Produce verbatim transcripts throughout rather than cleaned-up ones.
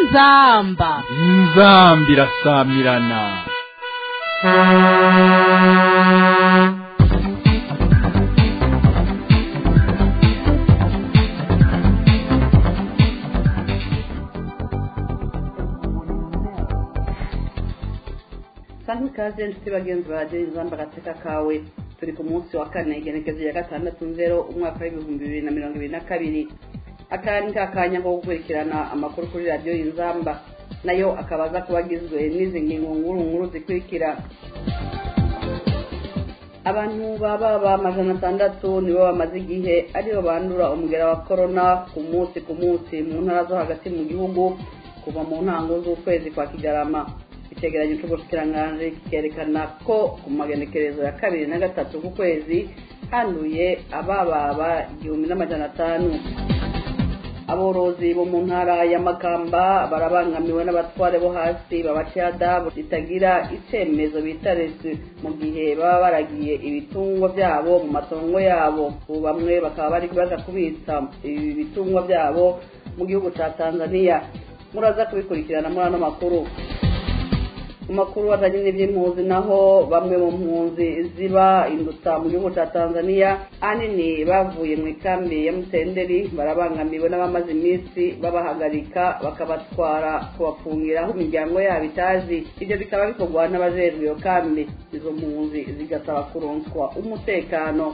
inzamba inzambi irasamirana. Santi kaze nshuti bagenzi baje inzamba gateka kawe turi ku munsi wa kane igenekezo ya gatandatu nzero umwaka w'ibihumbi bibiri na mirongo ibiri na kabiri. Akandi kakanya ko gukurikirana amakuru kuri radio Inzamba nayo akabaza kubagizwe n'izi ngingo nkuru nkuru zikurikira. Abantu baba ba majana atandatu nibo bamaze igihe aribo bandura umugera wa corona ku munsi ku munsi mu ntara zo hagati mu gihugu kuva mu ntango z'ukwezi kwa Kigarama. Itegeranyo cy'ubushikiranganje kikerekana ko ku magenekerezo ya kabiri na gatatu ku kwezi handuye abababa igihumbi n'amajana atanu. Aborozi bo mu ntara ya Makamba barabangamiwe n'abatware bo hasi babacada bitagira icemezo bitarese mu gihe baba baragiye ibitungwa byabo mu matongo yabo. Ubu bamwe bakaba bari baza kubitsa ibi bitungwa byabo mu gihugu ca Tanzania. Muraza kubikurikirana muri ano makuru. Umakuru wazanye n'ivy'impunzi naho bamwe mu mpunzi ziba induta mu gihugu ca Tanzania anini bavuye mu ikambi ya Mutenderi barabangamiwe n'abamaze iminsi babahagarika bakabatwara kubafungira aho imiryango yabo itazi. Ivyo bikaba bikorwa n'abajejwe iyo kambi. Izo mpunzi zigasaba kuronswa umutekano.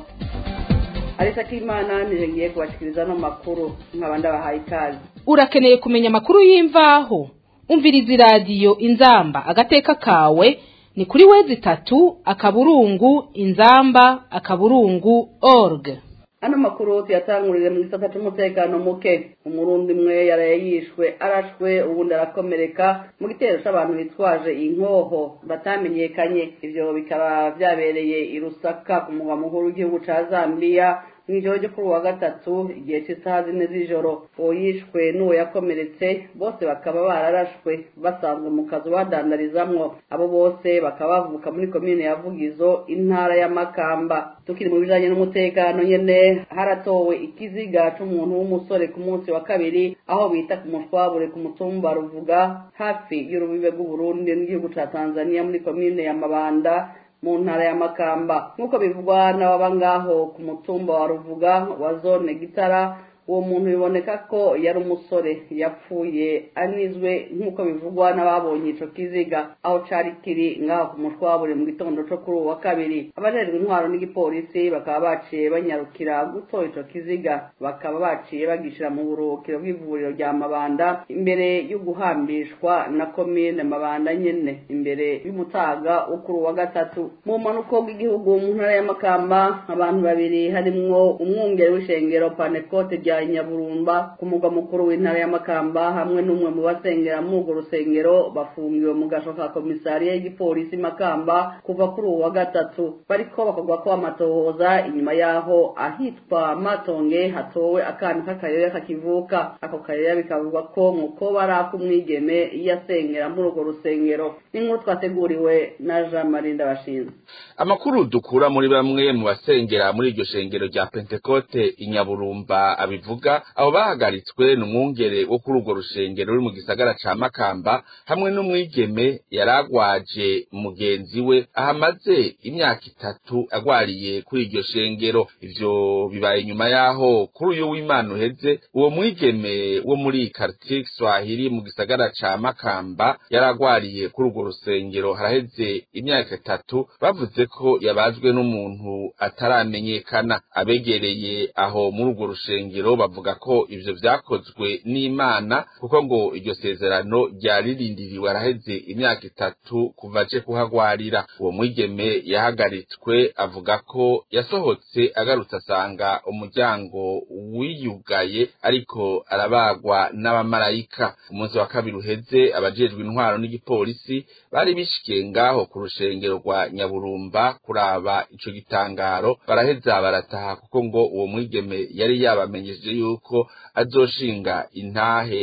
Arisa Kimana nije ngiye kubashikiriza no makuru nk'abandi bahaye ikaze. Urakeneye kumenya makuru y'imvaho? Umvirizi radio Inzamba agateka kawe ni kuri wezi tatu akaburungu inzamba akaburungu org. Ano makuru tuyatangurire mu gisata cy'umutekano muke. Umurundi mwe yarayishwe arashwe ubundi arakomereka mu gitero cy'abantu bitwaje inkoho batamenyekanye. Ivyo bikaba byabereye i Lusaka ku mugwa mukuru w'igihugu ca Zambia mw'ijoro ryo kuri wa gatatu igihe cy'isaha zine z'ijoro. Uwo yishwe n'uwo yakomeretse bose bakaba bararashwe basanzwe mu kazu badandarizamwo. Abo bose bakaba bavuka muri komine ya Vugizo intara ya Makamba. Tukiri mu bijanye n'umutekano nyene haratowe ikiziga c'umuntu w'umusore ku munsi wa kabiri aho bita ku mushwabure ku mutumba Ruvuga hafi y'urubibe rw'u Burundi n'igihugu ca Tanzania muri komine ya Mabanda mu ntara ya Makamba. Nkuko bivugwa n'ababa ngaho ku mutumba wa Ruvuga wa zone Gitara, uwo muntu biboneka ko yari umusore yapfuye anizwe nkuko bivugwa n'ababonye ico kiziga aho cari kiri ngaho ku mushwabure mu gitondo co kuri wa kabiri. Abajejwe intwaro n'igipolisi bakaba baciye banyarukira gutora ico kiziga, bakaba baciye bagishira mu buruhukiro bw'ivuriro rya Mabanda imbere yo guhambishwa na komine Mabanda nyene imbere y'umutaga wo kuri wa gatatu. Mu manuko bw'igihugu mu ntara ya Makamba abantu babiri harimwo umwungere w'ishengero Panekote rya Nyaburumba ku mugwa mukuru w'intara ya Makamba hamwe n'umwe mu basengera mu urwo rusengero bafungiwe mu gasho ka komisariya y'igipolisi Makamba kuva kuri uwa gatatu. Bariko bakogwa ko amatohoza inyuma yaho ahitwa Matonge hatowe akantu k'akayoya kakivuka. Ako kayoya bikavugwa ko muko barakumwigeme yasengera muri urwo rusengero. N'inkuru twateguriwe na Jean Marie Ndabashinze. Amakuru dukura muri bamwe mu basengera muri iryo shengero rya Pentecote Inyaburumba abivuga abo bahagaritswe n'umwungere wo kuri urwo rushengero ruri mu gisagara ca Makamba hamwe n'umwigeme yaragwaje mugenzi we ahamaze imyaka itatu agwariye kuri iryo shengero. Ivyo bibaye nyuma yaho kuri uyu w'Imana uheze uwo mwigeme wo muri quartier Swahili mu gisagara ca Makamba yaragwariye kuri urwo rusengero haraheze imyaka itatu bavuze ko yabazwe n'umuntu ataramenyekana. Abegereye aho muri urwo rushengero bavuga ko ivyo vyakozwe n'Imana kuko ngo iryo sezerano ryaririndiriwe araheze imyaka itatu kuva aje kuhagwarira. Uwo mwigeme yahagaritswe avuga ko yasohotse agarutse asanga umuryango wiyugaye ariko arabagwa n'abamarayika. Umunsi wa kabiri uheze abajejwe intwaro n'igipolisi bari bishikiye ngaho ku rushengero rwa Nyaburumba kuraba ico gitangaro baraheza barataha kuko ngo uwo mwigeme yari yabamenyesheje yuko azoshinga intahe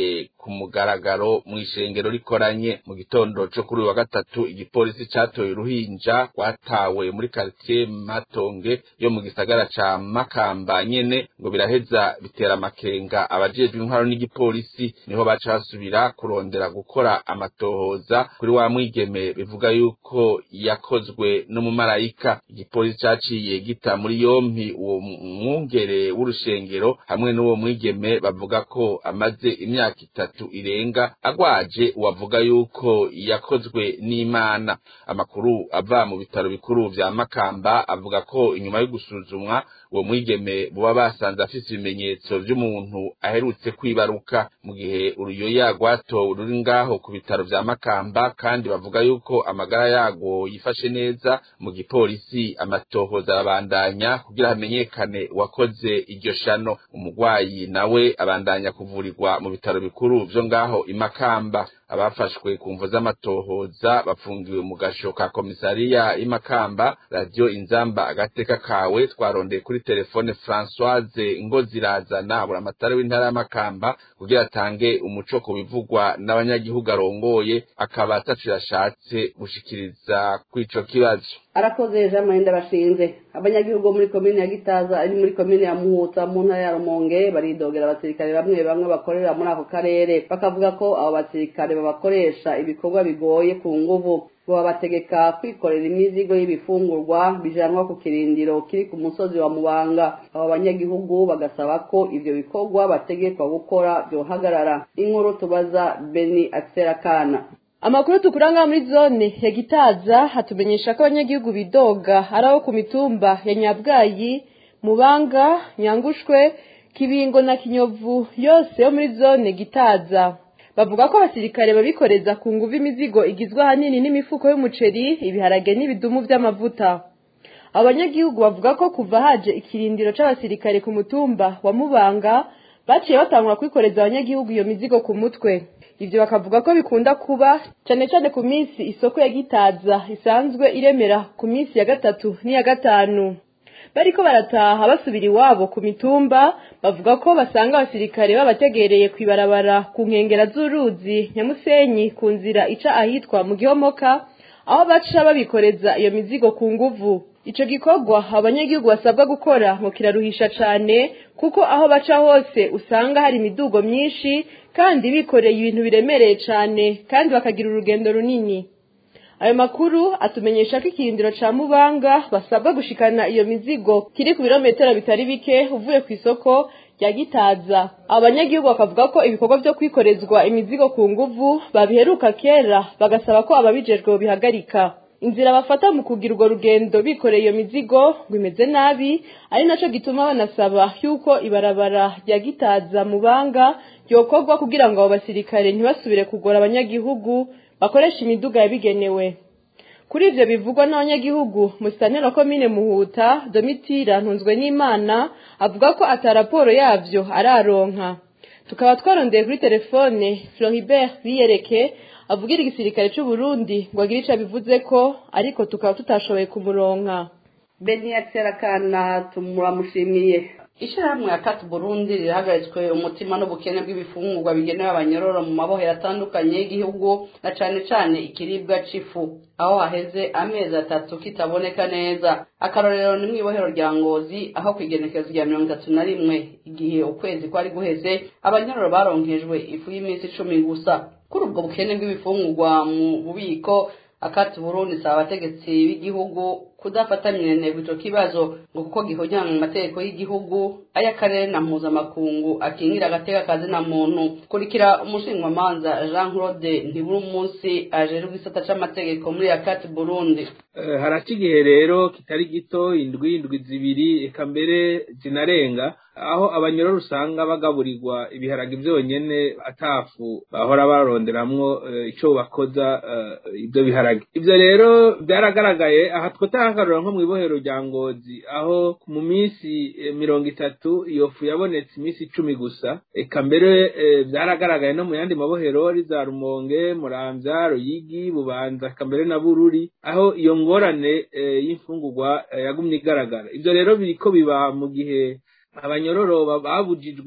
ku mugaragaro mw'ishengero rikoranye. Mu gitondo co kuri wa gatatu igipolisi catoye uruhinja rwatawe muri quartier Matonge yo mu gisagara ca Makamba nyene ngo biraheza bitera amakenga abajejwe intwaro n'igipolisi, niho baca basubira kurondera gukora amatohoza kuri wa mwigeme bivuga yuko yakozwe n'umumarayika. Igipolisi caciye gita muri yompi uwo mwungere w'urushengero hamwe n'uwo mwigeme bavuga ko amaze imyaka itatu irenga agwaje uwavuga yuko yakozwe n'Imana. Amakuru ava mu bitaro bikuru vya Makamba avuga ko inyuma yo gusuzumwa uwo mwigeme buba basanze afise ibimenyetso vy'umuntu aherutse kwibaruka, mu gihe uruyoya rwatowe ruri ngaho ku bitaro vya Makamba kandi bavuga yuko amagara yago yifashe neza. Mu gipolisi amatohoza arabandanya kugira hamenyekane wakoze iryo shano. Umugwayi nawe abandanya kuvurirwa mu bitaro bikuru vyo ngaho Imakamba. Abafashwe ku mvo z'amatohoza bafungiwe mu gasho ka komisariya Imakamba. Radio Inzamba agateka kawe twarondeye kuri telefone Françoise Ngozirazana abura amatara w'intara y'Amakamba kugira atange umuco ku bivugwa n'abanyagihugu arongoye, akaba atacu yashatse gushikiriza kw'ico kibazo. Arakoze Jean Mahenda bashinze. Abanyagihugu muri komine ya Gitaza ari muri komine ya Muhuta mu ntara ya Rumonge baridogera abasirikare bamwe bamwe bakorera muri ako karere, bakavuga ko abo basirikare babakoresha ibikorwa bigoye ku nguvu, ngo babategeka kwikorera imizigo y'ibifungurwa bijanwa ku kirindiro kiri ku musozi wa Mubanga. Abo banyagihugu bagasaba ko ivyo bikorwa bategekwa gukora byohagarara. Inkuru tubaza Beni Akserakana. Amakuru tukuranga muri zone ya Gitaza hatumenyesha ko abanyagihugu bidoga araho ku mitumba ya Nyabwayi, Mubanga, Nyangushwe, Kibingo na Kinyovu yose yo muri zone Gitaza. Bavuga ko abasirikare babikoreza ku nguvu imizigo igizwe hanini n'imifuko y'umuceri, ibiharage n'ibidumu vy'amavuta. Abanyagihugu bavuga ko kuva haje ikirindiro c'abasirikare ku mutumba wa Mubanga baciye batangura kwikoreza abanyagihugu iyo mizigo ku mutwe. Ivyo bakavuga ko bikunda kuba cyane cyane ku minsi isoko ya Gitaza isanzwe iremera ku minsi ya gatatu n'iya gatanu. Bariko barataha basubira iwabo ku mitumba bavuga ko basanga abasirikare babategereye kwibarabara ku nkengera z'uruzi Nyamusenyi ku nzira ica ahitwa mu Gihomoka, aho baca babikoreza iyo mizigo ku nguvu. Ico gikorwa abanyagihugu basabwa gukora ngo kiraruhisha cane, kuko aho baca hose usanga hari imidugo myinshi kandi bikoreye ibintu biremereye cane kandi bakagira urugendo runini. Ayo makuru atumenyesha ko ikirindiro ca Mubanga basabwa gushikana iyo mizigo kiri ku birometero bitari bike uvuye ku isoko rya Gitaza. Abanyagihugu bakavuga ko ibikorwa vyo kwikorezwa imizigo ku nguvu babiheruka kera, bagasaba ko ababijejwe bihagarika. Inzira bafata mu kugira urwo rugendo bikoreye iyo mizigo ngo imeze nabi, ari naco gituma banasaba yuko ibarabara rya Gitaza Mubanga yokorwa kugira ngo abo basirikare ntibasubire kugora abanyagihugu bakoresha imiduga yabigenewe. Kuri ivyo bivugwa n'abanyagihugu, musitanteri wa komine Muhuta Domitira Ntunzwe n'Imana avuga ko ata raporo yavyo araronka. Tukaba twarondeye kuri telefone Floribert Biyereke avugira igisirikare c'u Burundi ngo agire ico bivuze ko, ariko tukaba tutashoboye kumuronka. Beni Akserakana tumuramushimiye. Ishirahamwe ya Kat Burundi rirahagaritswe umutima n'ubukene bw'ibifungurwa bigenewe abanyororo mu mabohero atandukanye y'igihugu, na cane cane ikiribwa c'ifu, aho haheze amezi atatu kitaboneka neza. Akarorero ni mw'ibohero rya Ngozi, aho kwigenekezo rya mirongo itatu na rimwe igihe ukwezi kwari guheze abanyororo baronkejwe ifu y'iminsi icumi gusa. Kuri ubwo bukene bw'ibifungurwa mu bubiko, Kat Burundi saba abategetsi b'igihugu kudafatanya ntego ico kibazo ngo kuko gihojyana mu mategeko y'igihugu ay'akarere na mpuzamakungu akingira agateka kazi na muntu. Kurikira umushinjwamanza Jean Claude Ntibura umunsi ajejwe igisata c'amategeko muri Kat Burundi. Uh, harakigihe rero kitari gito, indwi indwi zibiri eka mbere zinarenga, aho abanyororo usanga bagaburirwa ibiharage vyonyene atafu bahora baronderamwo uh, ico bakoza uh, ibyo biharage. Ivyo rero byaragaragaye aha twotahakarura nko mw'ibohero rya Ngozi, aho mu minsi eh, mirongo itatu iyo fu yabonetse iminsi icumi gusa. Eka mbere eh, byaragaragaye no mu yandi mabohero riza Rumonge, Muramvya, Ruyigi, Bubanza, eka mbere na Bururi, aho iyo ngorane eh, y'imfungurwa eh, yagumye igaragara. Ivyo rero biriko biba mu gihe abanyororo babujijwe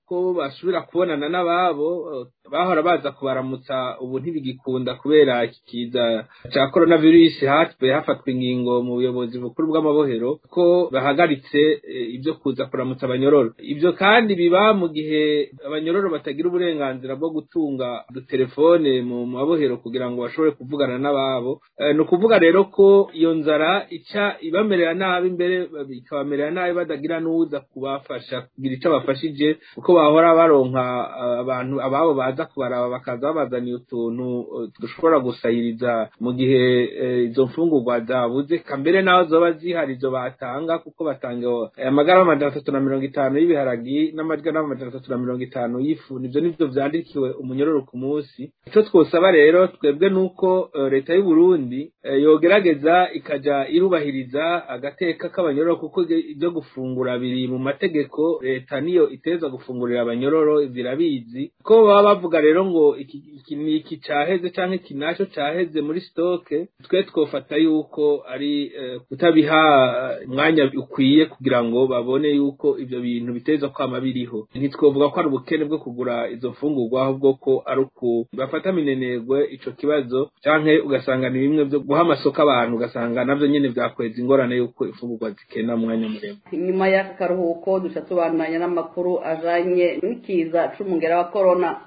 ko basubira kubonana n'ababo bahora baza kubaramutsa ubu ntibigikunda kubera iki kiza ca coronavirus hatwe hafatwa ingingo mu buyobozi bukuru bw'amabohero ko bahagaritse ibyo kuza kuramutsa abanyororo. Ibyo kandi biba mu gihe abanyororo batagira uburenganzira bwo gutunga udutelefone mu mabohero kugira ngo bashobore kuvugana n'ababo. E, ni ukuvuga rero ko iyo nzara ica ibamerera nabi, imbere ikabamerera nabi badagira n'uza kubafasha kugira icyo bafashije, kuko bahora baronka abantu ababo baza kubaraba bakaza babazaniye utuntu dushobora gusahiriza mu gihe izo mfungurwa zabuze, kambere naho zoba zihari izo batanga, kuko batanga amagara amajana atatu na mirongo itanu y'ibiharagi n'amajana amajana atatu na mirongo itanu y'ifu. Nivyo nivyo vyandikiwe umunyororo ku munsi. Ico twosaba rero twebwe nuko leta y'u Burundi yogerageza ikaja irubahiriza agateka k'abanyororo, kuko ibyo gufungura biri mu mategeko. Leta niyo iteza gufungurira abanyororo, zirabizi ko baba bavuga rero ngo iki ni iki caheze canke iki naco caheze muri stoke. Twe twofata yuko ari uh, kutabiha umwanya uh, ukwiye kugira ngo babone yuko ivyo bintu biteza kwama biriho. Ntitwovuga ko ari ubukene bwo kugura izo mfungurwa, ahubwo ko ari uku bafata minenegwe ico kibazo, canke ugasanga ni bimwe byo guha amasoko abantu, ugasanga navyo nyene vyakweza ingorane yuko imfungurwa zikena mwanya muremure. Inyuma y'aka karuhuko duca tubandanya n'amakuru ajanye n'ikiza c'umugera wa corona.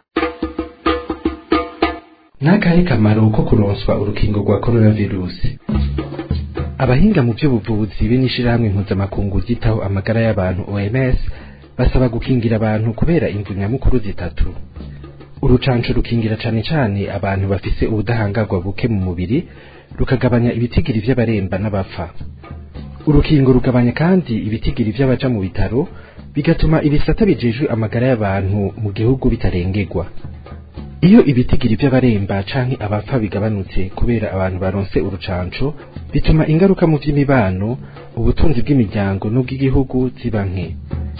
Nakahe kamaro ko kuronswa urukingo rwa coronavirus? Abahinga mu by'ubuvuzi b'inishirahamwe mpuzamakungu ryitaho amagara y'abantu O M S basaba gukingira abantu kubera imvu nyamukuru zitatu. Urucanco rukingira cane cane abantu bafise ubudahangarwa buke mu mubiri, rukagabanya ibitigiri vy'abaremba n'abapfa. Urukingo rugabanya kandi ibitigiri vy'abaja mu bitaro, bigatuma ibisata bijejwe amagara y'abantu mu gihugu bitarengerwa. Iyo ibitigiri by'abaremba canke abapfa bigabanutse kubera abantu baronse urucanco, bituma ingaruka mu vy'imibano, ubutunzi bw'imiryango n'ubw'igihugu ziba nke.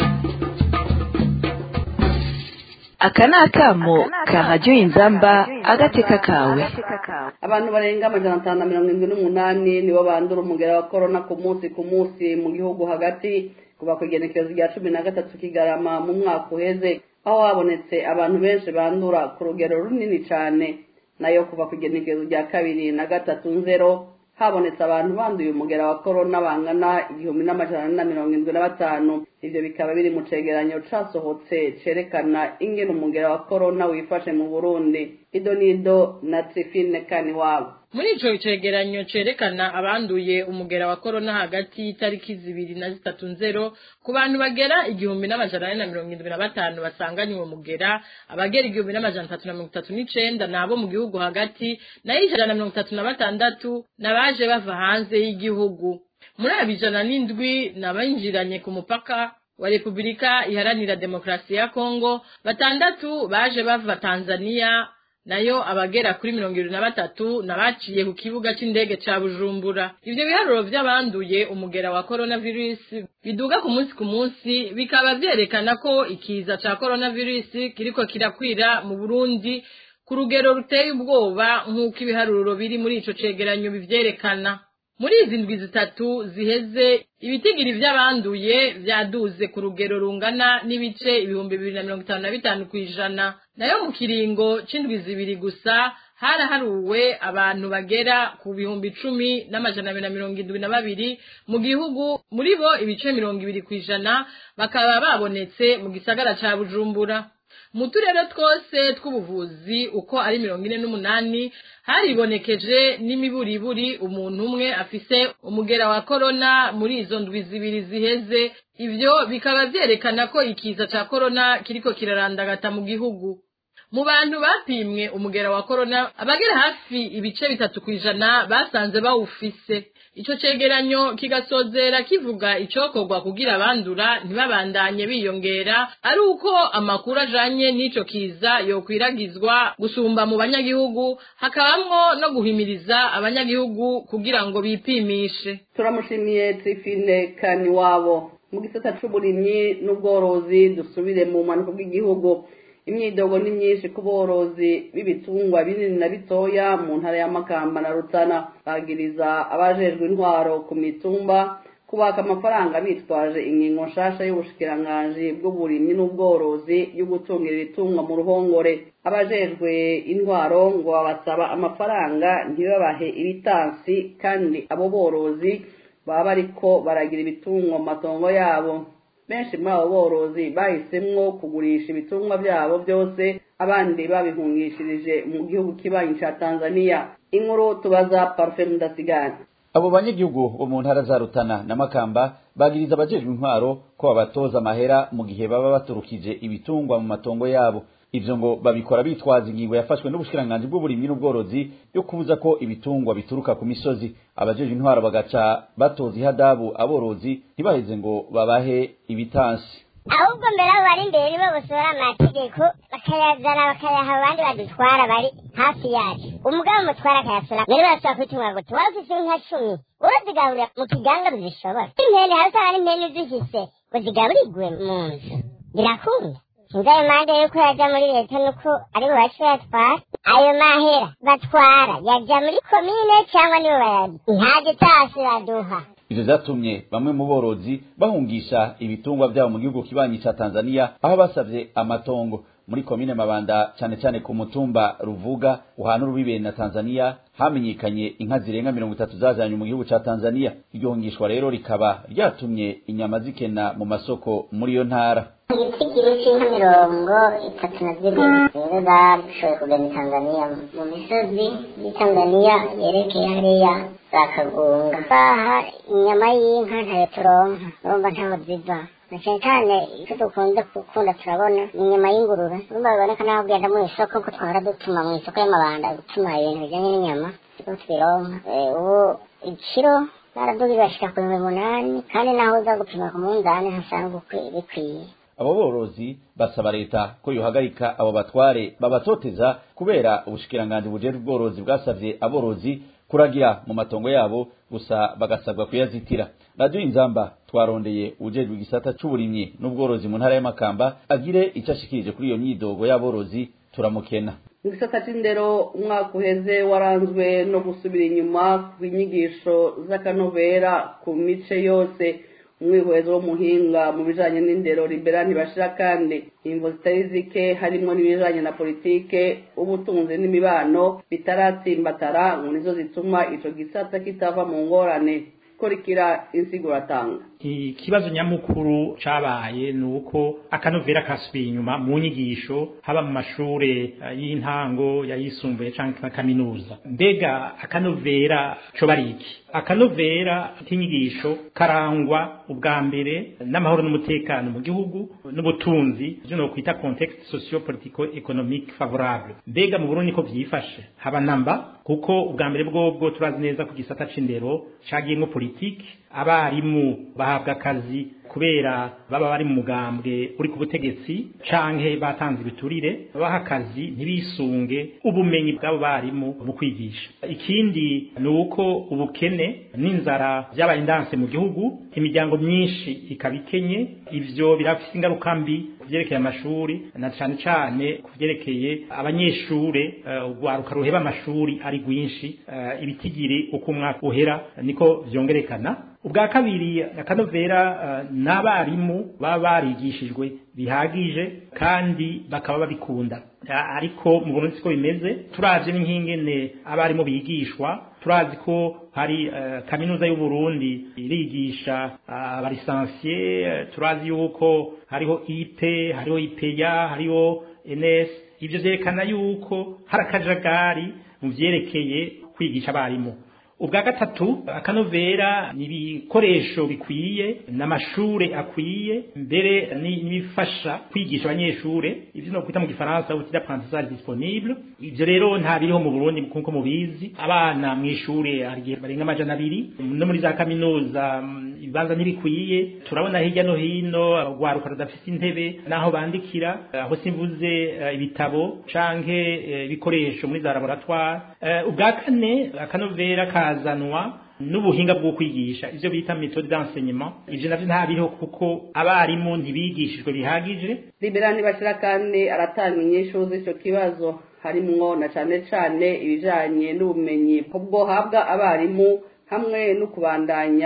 Aka ni akamo ka radiyo Inzamba agateka kawe. Abantu barenga amajana atanu na mirongo indwi n'umunani nibo bandura umugera wa corona ku munsi ku munsi mu gihugu hagati, kuva ku igenekerezo rya cumi na gatatu Kigarama mu mwaka uheze, aho habonetse abantu benshi bandura ku rugero runini cyane. Nayo kuva ku igenekerezo rya kabiri na gatatu nzero habonetse abantu banduye umugera wa corona bangana igihumbi n'amajana na mirongo indwi na batanu. Ivyo bikaba biri mu cegeranyo casohotse cerekana ingene umugera wa corona wifashe mu Burundi. Idonido na Trifine Kaniwabo. Muri ico cegeranyo cerekana abanduye umugera wa corona hagati y'itariki zibiri na zitatu nzero ku bantu bagera igihumbi n'amajana na mirongo indwi na batanu basanganywe uwo mugera, abagera igihumbi n'amajana atatu na mirongo itatu n'icenda nabo mu gihugu hagati, nayo ijana na mirongo itatu na batandatu nabaje bava hanze y'igihugu. Muri abijana n'indwi nabanjiranye ku mupaka wa Republika Iharanira Demokrasi ya Kongo, batandatu baje bava Tanzania, nayo abagera kuri mirongo irindwi na batatu nabaciye ku kibuga c'indege ca Bujumbura. Ivyo biharuro vy'abanduye umugera wa coronavirus biduga ku munsi ku munsi, bikaba vyerekana ko ikiza ca coronavirus kiriko kirakwira mu Burundi ku rugero ruteye ubwoba, nk'uko ibiharuro biri muri ico cegeranyo bivyerekana. Muri izi ndwi zitatu ziheze, ibitigiri vy'abanduye vyaduze ku rugero rungana n'ibice ibihumbi bibiri na mirongo itanu na bitanu kw'ijana. Nayo mu kiringo c'indwi zibiri gusa haraharuwe abantu bagera ku bihumbi icumi n'amajana abiri na mirongo indwi na babiri mu gihugu, muri bo ibice mirongo ibiri kw'ijana bakaba babonetse mu gisagara ca Bujumbura. Mu turere twose tw'ubuvuzi uko ari mirongo ine n'umunani haribonekeje n'imiburiburi umuntu umwe afise umugera wa corona muri izo ndwi zibiri ziheze. Ivyo bikaba vyerekana ko ikiza ca corona kiriko kirarandagata mu gihugu. Mu bantu bapimwe umugera wa corona, abagera hafi ibice bitatu kw'ijana basanze bawufise. Ico cegeranyo kigasozera kivuga icokorwa kugira abandura ntibabandanye biyongera, ari uko amakuru ajanye n'ico kiza yokwiragizwa gusumba mu banyagihugu, hakabamwo no guhimiriza abanyagihugu kugira ngo bipimishe. Turamushimiye Trifine Kaniwabo. Mu gisata c'uburimyi n'ubworozi dusubire mu manuko bw'igihugu. Imyidogo ni myinshi ku borozi b'ibitungwa binini na bitoya mu ntara ya Makamba na Rutana, bagiriza abajejwe intwaro ku mitumba kubaka amafaranga bitwaje ingingo nshasha y'ubushikiranganji bw'uburimyi n'ubworozi yo gutungira ibitungwa mu ruhongore. Abajejwe intwaro ngo babasaba amafaranga ntibabahe ibitansi kandi abo borozi baba bariko baragira ibitungwa mu matongo yabo. Benshi muri abo borozi bahisemwo kugurisha ibitungwa byabo byose, abandi babihungishirije mu gihugu kibanyi ca Tanzania. Inkuru tubaza Parfait Ndasigana. Abo banyagihugu bo mu ntara za Rutana na Makamba bagiriza abajejwe intwaro ko babatoza amahera mu gihe baba baturukije ibitungwa mu matongo yabo. Ivyo ngo babikora bitwaza ingingo yafashwe n'ubushikiranganji bw'uburimyi n'ubworozi yo kubuza ko ibitungwa bituruka ku misozi. Abajejwe intwaro bagaca batoza ihadabu aborozi ntibaheze ngo babahe ibitansi. Ahubwo mbere abo bari imbere nibo bosora amategeko bakayazana bakayaha abandi badutwara bari hafi yacu. Umugabo mutwara akayasora mbere barasaba kwitunga ngo tuwari ufise inka cumi urazigaburira mu kiganga bizishobora. Impene hasi hari impene zifise ngo zigaburirwe mu nzu birakunda. Sinzayo mande yuko yaja muri leta nuko ari bo bacu yatwara. Ayo mahera batwara yaja muri komine cyangwa nibo bayazi. Nta gitasi baduha. Ivyo vyatumye bamwe mu borozi bahungisha ibitungwa byabo mu gihugu kibanyi ca Tanzania, aho basavye amatongo muri komine Mabanda cyane cyane ku mutumba Ruvuga uhana urubibe na Tanzania. Hamenyekanye inka zirenga mirongo itatu zazanye mu gihugu ca Tanzania. Iryo hungishwa rero rikaba ryatumye inyama zikena mu masoko muri yo ntara. Igitigiri c'inka mirongo itatu na zibiri rero zashoboye kugenda Tanzania mu misozi y'i Tanzania yerekeye hariya za Kagunga. Baha inyama y'inka ntayo turonka, urumva ntaho ziva. Na cyane cyane icyo dukunze gukunda turabona ni inyama y'ingurube. Urumva biboneka naho ugenda mu isoko ko twahora dutuma mu isoko y'Amabanda gutuma ibintu bijyanye n'inyama siko tubironka. Ubu ikiro baraduga bashika ku bihumbi umunani kandi naho uza gupima ku munzani hasanzwe bikwiye. Abo borozi basaba leta ko yohagarika abo batware babatoteza kubera ubushikiranganji bujejwe ubworozi bwasavye aborozi kuragira mu matongo yabo gusa bagasabwa kuyazitira. Radio Inzamba twarondeye ujejwe igisata c'uburimyi n'ubworozi mu ntara ya Makamba agire icyo ashikirije kuri iyo myidogo y'aborozi turamukena. Igisata c'indero umwaka uheze waranzwe no gusubira inyuma kw'inyigisho z'akanovera ku mice yose. Umwihwezo w'umuhinga mu bijanye n'indero Libera ntibashira kandi imvo zitari zike harimwo n'ibijanye na politike, ubutunzi n'imibano bitaratsimbatara ngo nizo zituma ico gisata kitava mu ngorane. Korikira insiguro atanga. Ikibazo nyamukuru cabaye nuko akanovera kasubiye inyuma mu nyigisho haba mu mashure y'intango yayisumbuye canke kaminuza. Mbega akanovera co bariki? Akanovera k'inyigisho karangwa ubwa mbere n'amahoro n'umutekano mu gihugu n'ubutunzi, byo no kwita contexte socio-politico économique favorable. Mbega mu Burundi ko vyifashe haba namba kuko ubwa mbere bwobwo turazi neza ku gisata c'indero cagiyemo politike, abarimu bahabwa akazi kubera baba bari mu mugambwe uri ku butegetsi canke batanze ibiturire, babaha akazi ntibisunge ubumenyi bw'abo barimu mu kwigisha. Ikindi ni uko ubukene n'inzara vyabaye indanse mu gihugu, imiryango myinshi ikabikenye. Ivyo birafise ingaruka mbi kuvyerekeye amashuri na cane cane kuvyerekeye abanyeshure. Urwaruka uh, ruheba amashuri ari rwinshi, uh, ibitigiri uko umwaka uhera niko vyongerekana. Ubwa kabiri akanovera uh, n'abarimu baba barigishijwe bihagije kandi bakaba babikunda. Ariko mu Burundi siko bimeze. Turavye n'ingene abarimu bigishwa, turazi ko hari uh, kaminuza y'u Burundi irigisha abalisansiye, uh, turazi yuko hariho I P, hariho I P A, hariho N S. Ivyo vyerekana yuko hari akajagari mu vyerekeye kwigisha abarimu. Ubwa gatatu akanovera n'ibikoresho bikwiye n'amashure akwiye, mbere n'ibifasha kwigisha abanyeshure, ivyo no kwita mu gifaransa uti d'apprentissage disponible. Ivyo rero nta biriho mu Burundi kuko mubizi. Abana mw'ishure arigihe barenga amajana abiri, no muri za kaminuza ibibanza ntibikwiye. Turabona hirya no hino abagwaruka badafise intebe naho bandikira, aho simvuze uh, ibitabo canke ibikoresho uh, muri za laboratoire. Uh, ubwa kane akanovera kazanwa n'ubuhinga bwo kwigisha, ivyo bita méthode d'enseignement. Ivyo navyo nta biriho kuko abarimu ntibigishijwe bihagije. Libera ntibashira kandi aratanga inyishu z'ico kibazo, harimwo na cane cane ibijanye n'ubumenyi bwo habwa abarimu hamwe no kubandanya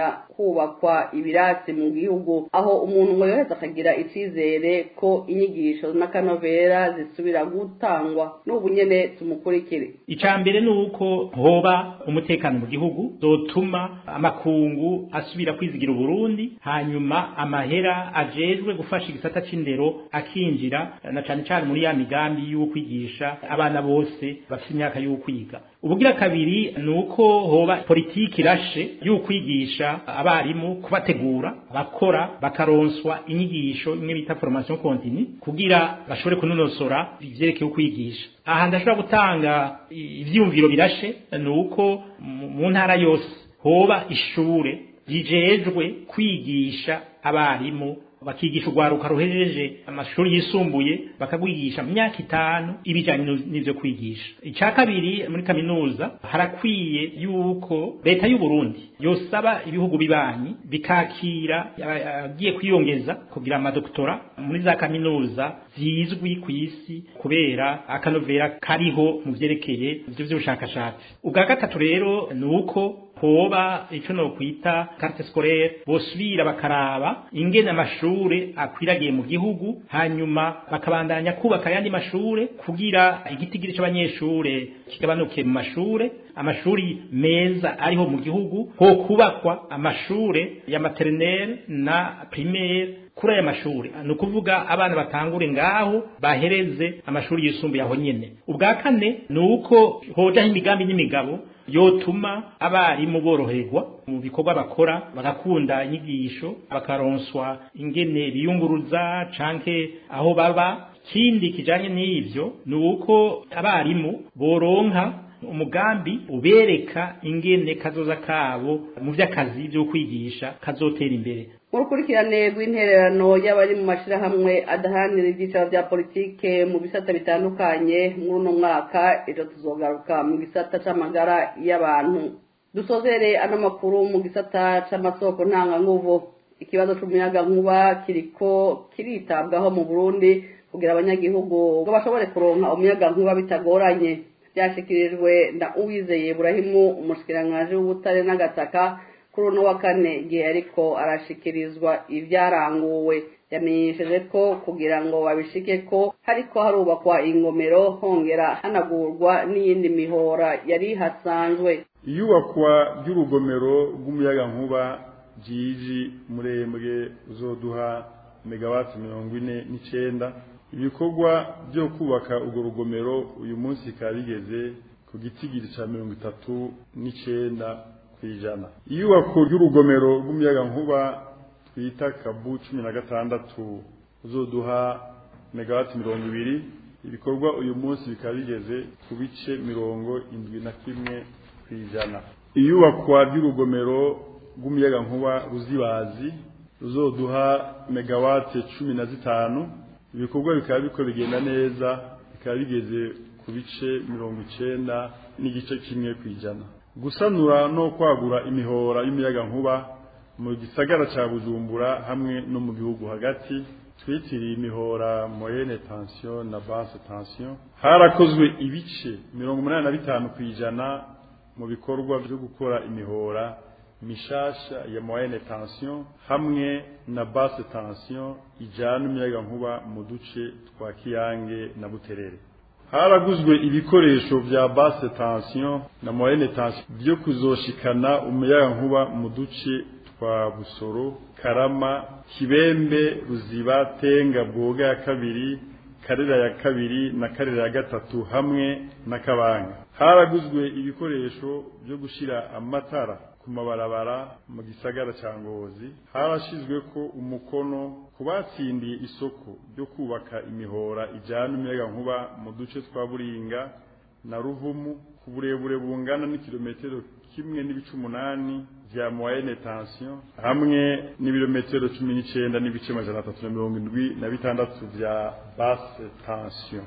kubakwa ibirasi mu gihugu aho umuntu ngo yoheza akagira icizere ko inyigisho n'akanovera zisubira gutangwa n'ubu nyene tumukurikire. Icambere nuko hoba umutekano mu gihugu zotuma amakungu asubira kwizigira Burundi, hanyuma amahera ajejwe gufasha igisata c'indero akinjira na cane cane muri ya migambi y'ukwigisha abana bose bafite imyaka y'ukwiga. Ubugira kabiri nuko hoba politiki irashe y'ukwigisha abarimu kubategura bakora bakaronswa inyigisho imwe bita formation continue kugira bashobore kunonosora ivyerekeye ukwigisha. Aha ndashobora gutanga ivyumviro birashe nuko mu ntara yose hoba ishure rijejwe kwigisha abarimu bakigisha urwaruka ruhejeje amashuri yisumbuye bakagwigisha mu myaka itanu ibijanye n'ivyo kwigisha. Ica kabiri muri kaminuza harakwiye yuko leta y'u Burundi yosaba ibihugu bibanyi bikakira agiye kwiyongeza kugira amadoktora muri za kaminuza zizwi ku isi kubera akanovera kariho mu vyerekeye ivyo vy'ubushakashatsi. Ubwa gatatu rero nuko hoba ico no kwita carte scolaire bosubira bakaraba ingene amashure akwiragiye mu gihugu, hanyuma bakabandanya kubaka yandi mashure kugira igitigiri c'abanyeshure kigabanuke mu mashure, amashuri meza ariho mu gihugu, ho kubakwa amashure ya maternelle na primaire kuri aya mashuri nukuvuga abana batangure ngaho bahereze amashuri yisumbuye aho nyene. Ubwa kane nuko hoja imigambi n'imigabo yotuma abarimu boroherwa mu bikorwa bakora, bagakunda inyigisho, bakaronswa ingene biyunguruza canke aho baba. Kindi kijanye n'ivyo nuko abarimu boronka umugambi ubereka ingene kazoza kabo mu vy'akazi vyo kwigisha kazotera imbere. Urukurikirane rw'intererano y'abari mu mashirahamwe adahanira ivyicaro vya politike mu bisata bitandukanye muri uno mwaka, ejo tuzogaruka mu gisata c'amagara y'abantu. Dusozere ano makuru mu gisata c'amasoko ntanganguvu. Ikibazo c'umuyaga nkuba kiriko kiritabwaho mu Burundi kugira abanyagihugu ngo bashobore kuronka umuyaga nkuba bitagoranye. Byashikirijwe na Uwizeye Ibrahimu, umushikiranganji w'ubutare n'agataka, kuri uno wa kane igihe ariko arashikirizwa ivyaranguwe. Yamenyesheje ko kugira ngo babishike ko hariko harubakwa ingomero hongera hanagurwa n'iyindi mihora yari hasanzwe. Iyubakwa ry'urugomero rw'umuyaga nkuba jiji murembwe uzoduha megawati mirongo ine n'icenda. Ibikorwa byo kubaka urwo rugomero uyu munsi bikaba bigeze ku gitigiri ca mirongo itatu n'icenda kw'ijana. Iyubako ry'urugomero rw'umuyaga nkuba twita Kabu cumi na gatandatu uzoduha megawati mirongo ibiri. Ibikorwa uyu munsi bikaba bigeze ku bice mirongo indwi na kimwe kw'ijana. Iyubakwa ry'urugomero rw'umuyaga nkuba Ruzibazi ruzoduha megawati cumi na zitanu. Ibikorwa bikaba biko bigenda neza, bikaba bigeze ku bice mirongo icenda n'igice kimwe kw'ijana. Gusanura no kwagura imihora y'umuyaga nkuba mu gisagara ca Bujumbura hamwe no mu gihugu hagati twitiriye imihora moyenne tension na basse tension, harakozwe ibice mirongo umunani na bitanu kw'ijana mu bikorwa byo gukora imihora mishasha ya moyenne tension hamwe na basse tension ijana umuyaga nkuba mu duce twa Kiyange na Buterere. Haraguzwe ibikoresho vya basse tension na moyenne tension byo kuzoshikana umuyaga nkuba mu duce twa Busoro, Karama, Kibembe, Ruziba, Tenga, Bwoga ya kabiri, Karera ya kabiri na Karera ya gatatu hamwe na Kabanga. Haraguzwe ibikoresho byo gushira amatara ku mabarabara mu gisagara ca Ngozi. Harashizwe ko umukono kubatsindiye isoko ryo kubaka imihora ijana umuyaga nkuba mu duce twa Buringa na Ruvumu ku burebure bungana n'ikilometero kimwe n'ibice umunani vya moyenne tension hamwe n'ibirometero cumi n'icenda n'ibice majana atatu na mirongo indwi na bitandatu vya basse tension.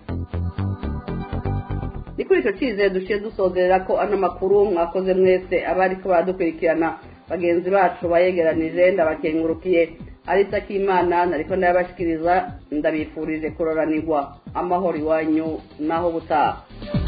Nikuri ico cize duciye dusozerera ko ano makuru mwakoze mwese abari ko badukurikirana. Bagenzi bacu bayegeranije ndabakengurukiye. Arisa Kimana nariko ndabashikiriza, ndabifurije kuroranirwa. Amahoro iwanyu naho butaha.